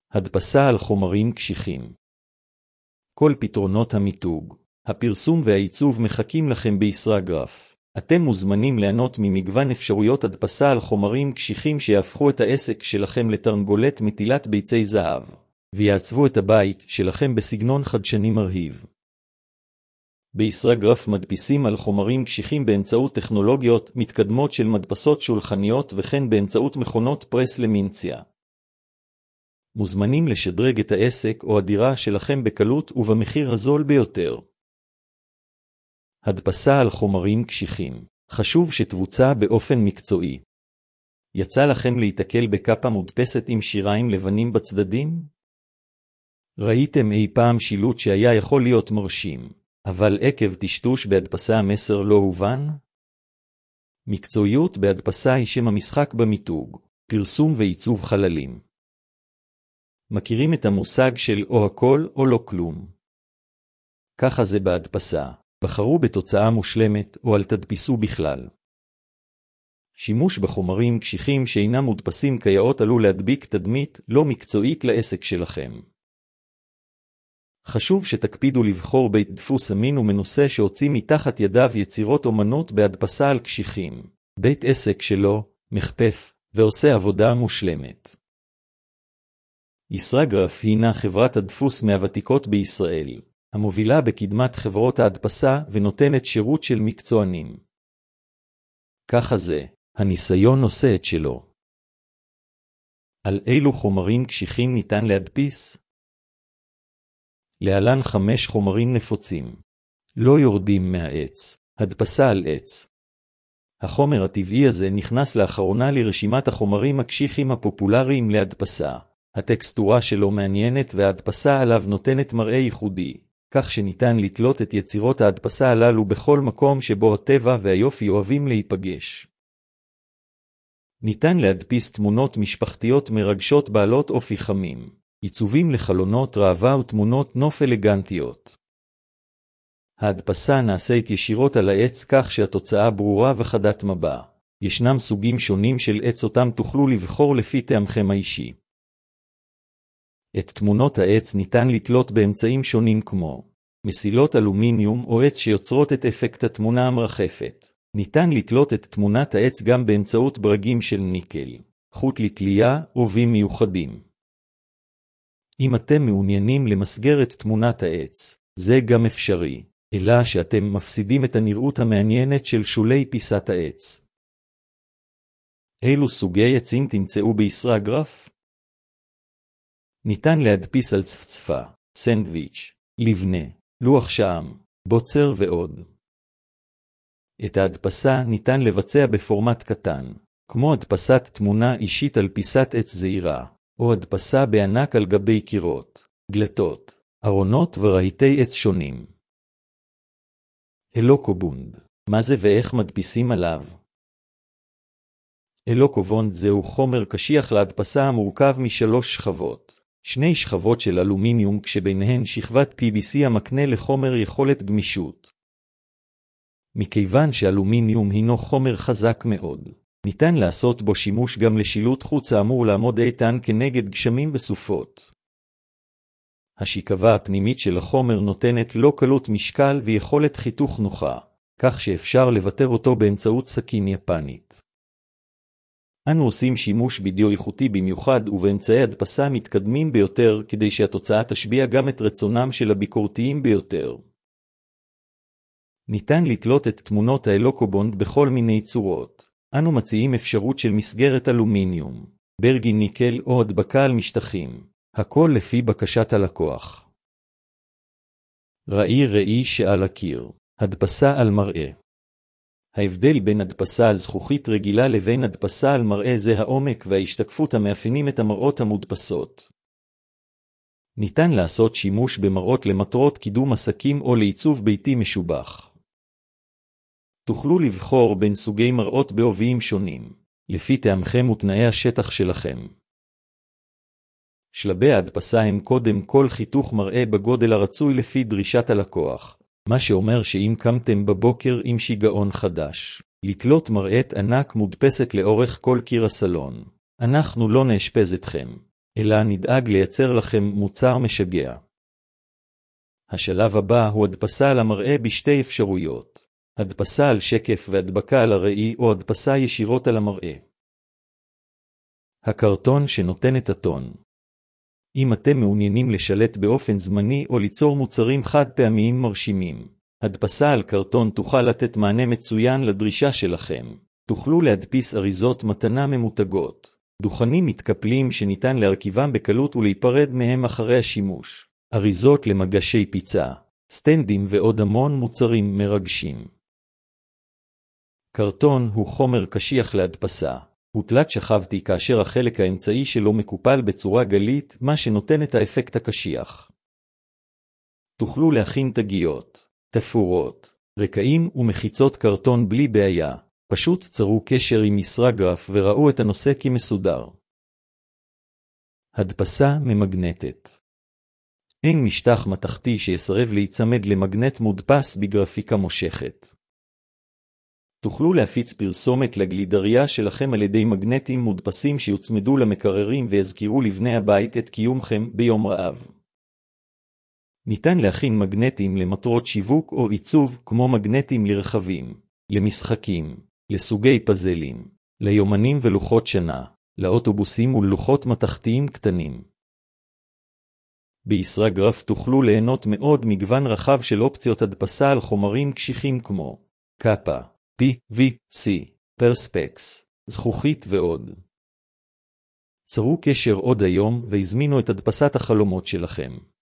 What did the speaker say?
הדפסה על חומרים קשיחים. כל פתרונות המיתוג, הפרסום והעיצוב מחכים לכם בישראגרף. אתם מוזמנים ליהנות ממגוון אפשרויות הדפסה על חומרים קשיחים שיהפכו את העסק שלכם לתרנגולת מטילת ביצי זהב, ויעצבו את הבית שלכם בסגנון חדשני מרהיב. בישראגרף מדפיסים על חומרים קשיחים באמצעות טכנולוגיות מתקדמות של מדפסות שולחניות וכן באמצעות מכונות פרס למינציה. מוזמנים לשדרג את העסק או הדירה שלכם בקלות ובמחיר הזול ביותר. הדפסה על חומרים קשיחים. חשוב שתבוצע באופן מקצועי. יצא לכם להתקל בקפה מודפסת עם שיריים לבנים בצדדים? ראיתם אי פעם שילוט שהיה יכול להיות מרשים, אבל עקב טשטוש בהדפסה המסר לא הובן? מקצועיות בהדפסה היא שם המשחק במיתוג, פרסום ועיצוב חללים. מכירים את המושג של או הכל או לא כלום. ככה זה בהדפסה. בחרו בתוצאה מושלמת או אל תדפיסו בכלל. שימוש בחומרים קשיחים שאינם מודפסים כיאות עלול להדביק תדמית לא מקצועית לעסק שלכם. חשוב שתקפידו לבחור בית דפוס אמין ומנוסה שהוציא מתחת ידיו יצירות אומנות בהדפסה על קשיחים. בית עסק שלו, מחפף, ועושה עבודה מושלמת. ישראגרף הינה חברת הדפוס מהוותיקות בישראל, המובילה בקדמת חברות ההדפסה ונותנת שירות של מקצוענים. ככה זה, הניסיון עושה את שלו. על אילו חומרים קשיחים ניתן להדפיס? להלן 5 חומרים נפוצים. לא יורדים מהעץ. הדפסה על עץ. החומר הטבעי הזה נכנס לאחרונה לרשימת החומרים הקשיחים הפופולריים להדפסה. הטקסטורה שלו מעניינת וההדפסה עליו נותנת מראה ייחודי, כך שניתן לתלות את יצירות ההדפסה הללו בכל מקום שבו הטבע והיופי אוהבים להיפגש. ניתן להדפיס תמונות משפחתיות מרגשות בעלות אופי חמים, עיצובים לחלונות ראווה ותמונות נוף אלגנטיות. ההדפסה נעשית ישירות על העץ כך שהתוצאה ברורה וחדת מבע. ישנם סוגים שונים של עץ אותם תוכלו לבחור לפי טעמכם האישי. את תמונות העץ ניתן לתלות באמצעים שונים כמו מסילות אלומיניום או עץ שיוצרות את אפקט התמונה המרחפת. ניתן לתלות את תמונת העץ גם באמצעות ברגים של ניקל, חוט לתלייה או ווים מיוחדים. אם אתם מעוניינים למסגר את תמונת העץ, זה גם אפשרי, אלא שאתם מפסידים את הנראות המעניינת של שולי פיסת העץ. אילו סוגי עצים תמצאו בישראגרף? ניתן להדפיס על צפצפה, סנדוויץ', לבנה, לוח שעם, בוצר ועוד. את ההדפסה ניתן לבצע בפורמט קטן, כמו הדפסת תמונה אישית על פיסת עץ זעירה, או הדפסה בענק על גבי קירות, דלתות, ארונות ורהיטי עץ שונים. אלוקובונד, מה זה ואיך מדפיסים עליו? אלוקובונד זהו חומר קשיח להדפסה המורכב מ3 שכבות. 2 שכבות של אלומיניום כשביניהן שכבת PVC המקנה לחומר יכולת גמישות. מכיוון שאלומיניום הינו חומר חזק מאוד, ניתן לעשות בו שימוש גם לשילוט חוץ האמור לעמוד איתן כנגד גשמים וסופות. השכבה הפנימית של החומר נותנת לו קלות משקל ויכולת חיתוך נוחה, כך שאפשר לוותר אותו באמצעות סכין יפנית. אנו עושים שימוש בידיו איכותי במיוחד ובאמצעי הדפסה מתקדמים ביותר כדי שהתוצאה תשביע גם את רצונם של הביקורתיים ביותר. ניתן לתלות את תמונות האלוקובונד בכל מיני צורות. אנו מציעים אפשרות של מסגרת אלומיניום, ברגי ניקל או הדבקה על משטחים, הכל לפי בקשת הלקוח. ראי שעל הקיר, הדפסה על מראה. ההבדל בין הדפסה על זכוכית רגילה לבין הדפסה על מראה זה העומק וההשתקפות המאפיינים את המראות המודפסות. ניתן לעשות שימוש במראות למטרות קידום עסקים או לעיצוב ביתי משובח. תוכלו לבחור בין סוגי מראות בעוביים שונים, לפי טעמכם ותנאי השטח שלכם. שלבי ההדפסה הם קודם כל חיתוך מראה בגודל הרצוי לפי דרישת הלקוח, מה שאומר שאם קמתם בבוקר עם שיגעון חדש, לתלות מראת ענק מודפסת לאורך כל קיר הסלון, אנחנו לא נאשפז אתכם. אלא נדאג לייצר לכם מוצר משגע. השלב הבא הוא הדפסה על המראה בשתי אפשרויות. הדפסה על שקף והדבקה על הראי או הדפסה ישירות על המראה. הקרטון שנותן את הטון. אם אתם מעוניינים לשלט באופן זמני או ליצור מוצרים חד פעמיים מרשימים, הדפסה על קרטון תוכל לתת מענה מצוין לדרישה שלכם. תוכלו להדפיס אריזות מתנה ממותגות, דוכנים מתקפלים שניתן להרכיבם בקלות ולהיפרד מהם אחרי השימוש, אריזות למגשי פיצה, סטנדים ועוד המון מוצרים מרגשים. קרטון הוא חומר קשיח להדפסה. הוא תלת שכבתי כאשר החלק האמצעי שלו מקופל בצורה גלית, מה שנותן את האפקט הקשיח. תוכלו להכין תגיות, תפאורות, רקעים ומחיצות קרטון בלי בעיה. פשוט צרו קשר עם מסרגרף וראו את הנושא כמסודר. הדפסה ממגנטת. אין משטח מתכתי שיסרב להיצמד למגנט מודפס בגרפיקה מושכת. תוכלו להפיץ פרסומת לגלידריה שלכם על ידי מגנטים מודפסים שיוצמדו למקררים ויזכירו לבני הבית את קיומכם ביום רעב. ניתן להכין מגנטים למטרות שיווק או עיצוב כמו מגנטים לרכבים, למשחקים, לסוגי פזלים, ליומנים ולוחות שנה, לאוטובוסים וללוחות מתכתיים קטנים. בישראגרף תוכלו ליהנות מאוד מגוון רחב של אופציות הדפסה על חומרים קשיחים כמו קאפה, PVC, פרספקס, זכוכית ועוד. צרו קשר עוד היום והזמינו את הדפסת החלומות שלכם.